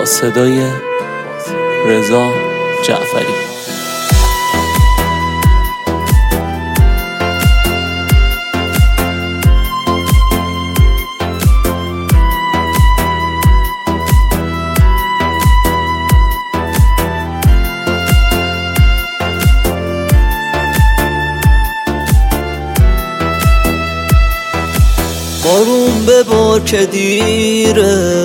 با صدای رضا جعفری. بارون ببار که دیره،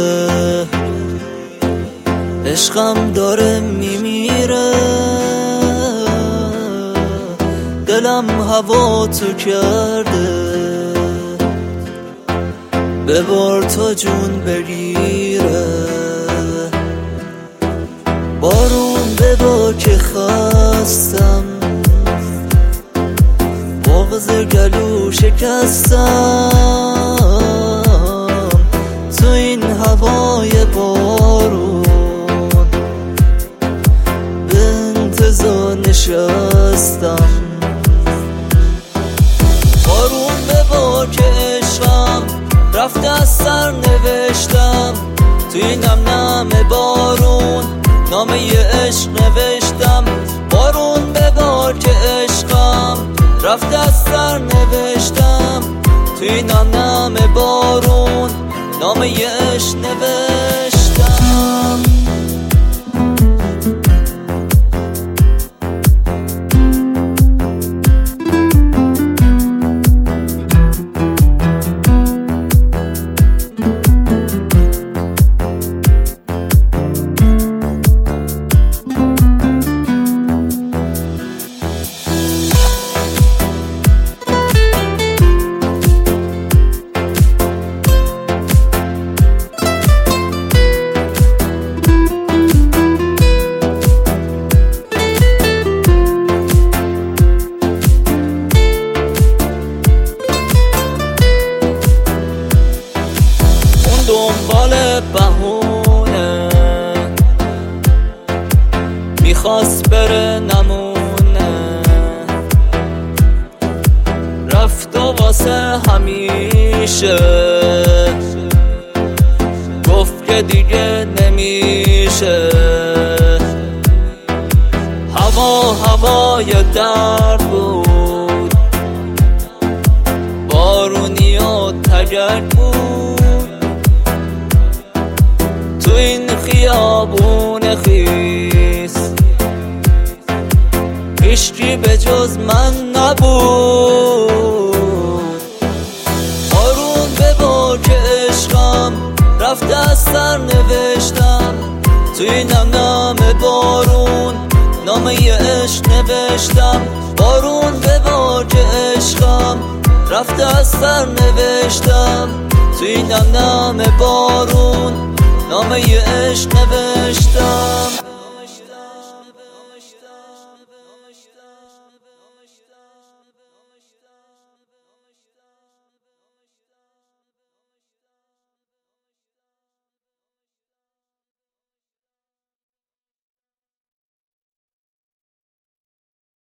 عشقم داره میمیره، دلم هوا تو کرده، ببار تا جون بگیره. بارون ببار که خستم، بغض گلو شکستم، تو این هوای بارون به انتظار نشستم. بارون ببار که عشقم رفته از سر نوشتم، تو این نم بارون نامه ی عشق نوشتم. بارون ببار که عشقم رفته از سر نوشتم، تو این نم بارون نامه ی عشق نوشتم. دنبال بهونه میخواست بره نمونه، رفت و واسه همیشه گفت که دیگه نمیشه. هوای درد بود، بارونی و تگرگ بود، تو این خیابون خیس هیچکی به جز من نبود. بارون ببار که عشقم رفته از سر نوشتم، تو این نم بارون نامه ی عشق نوشتم. بارون ببار که عشقم رفته از سر نوشتم، تو این نم بارون نامه ی عشق نوشتم.